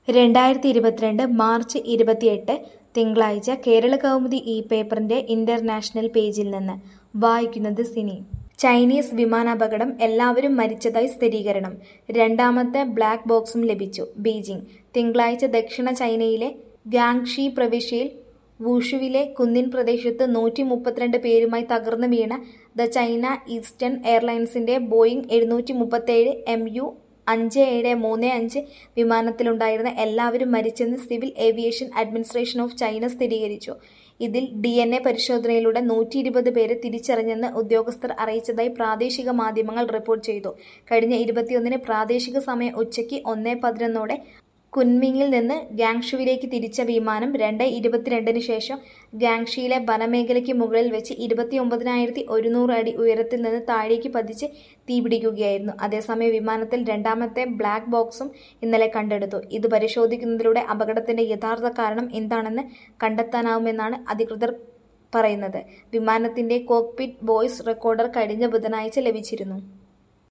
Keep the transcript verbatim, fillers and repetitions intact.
രണ്ടായിരത്തി ഇരുപത്തിരണ്ട് മാർച്ച് ഇരുപത്തിയെട്ട് തിങ്കളാഴ്ച കേരളകൗമുദി ഈ പേപ്പറിന്റെ ഇന്റർനാഷണൽ പേജിൽ നിന്ന് വായിക്കുന്നത് സിനി. ചൈനീസ് വിമാനാപകടം, എല്ലാവരും മരിച്ചതായി സ്ഥിരീകരണം. രണ്ടാമത്തെ ബ്ലാക്ക് ബോക്സും ലഭിച്ചു. ബീജിംഗ്. തിങ്കളാഴ്ച ദക്ഷിണ ചൈനയിലെ ഗ്യാങ്ഷി പ്രവിശ്യയിൽ വുഷുവിലെ കുന്നിൻ പ്രദേശത്ത് നൂറ്റി മുപ്പത്തിരണ്ട് പേരുമായി തകർന്നു വീണ ദ ചൈന ഈസ്റ്റേൺ എയർലൈൻസിന്റെ ബോയിംഗ് എഴുന്നൂറ്റി മുപ്പത്തേഴ് എം യു അഞ്ച് ഏഴ് മൂന്ന് അഞ്ച് വിമാനത്തിലുണ്ടായിരുന്ന എല്ലാവരും മരിച്ചെന്ന് civil aviation administration of China സ്ഥിരീകരിച്ചു. ഇതിൽ ഡി എൻ എ പരിശോധനയിലൂടെ നൂറ്റി ഇരുപത് പേരെ തിരിച്ചറിഞ്ഞെന്ന് ഉദ്യോഗസ്ഥർ അറിയിച്ചതായി പ്രാദേശിക മാധ്യമങ്ങൾ റിപ്പോർട്ട് ചെയ്തു. കഴിഞ്ഞ ഇരുപത്തിയൊന്നിന് പ്രാദേശിക സമയം ഉച്ചയ്ക്ക് ഒന്ന് പതിനൊന്നോടെ കുൻമിങ്ങിൽ നിന്ന് ഗ്യാങ്ഷുവിലേക്ക് തിരിച്ച വിമാനം രണ്ട് ഇരുപത്തിരണ്ടിന് ശേഷം ഗ്യാങ്ഷിയിലെ വനമേഖലയ്ക്ക് മുകളിൽ വെച്ച് ഇരുപത്തിയൊമ്പതിനായിരത്തി ഒരുന്നൂറ് അടി ഉയരത്തിൽ നിന്ന് താഴേക്ക് പതിച്ച് തീപിടിക്കുകയായിരുന്നു. അതേസമയം വിമാനത്തിൽ രണ്ടാമത്തെ ബ്ലാക്ക് ബോക്സും ഇന്നലെ കണ്ടെടുത്തു. ഇത് പരിശോധിക്കുന്നതിലൂടെ അപകടത്തിന്റെ യഥാർത്ഥ കാരണം എന്താണെന്ന് കണ്ടെത്താനാവുമെന്നാണ് അധികൃതർ പറയുന്നത്. വിമാനത്തിന്റെ കോക്പിറ്റ് വോയിസ് റെക്കോർഡർ കഴിഞ്ഞ ബുധനാഴ്ച ലഭിച്ചിരുന്നു.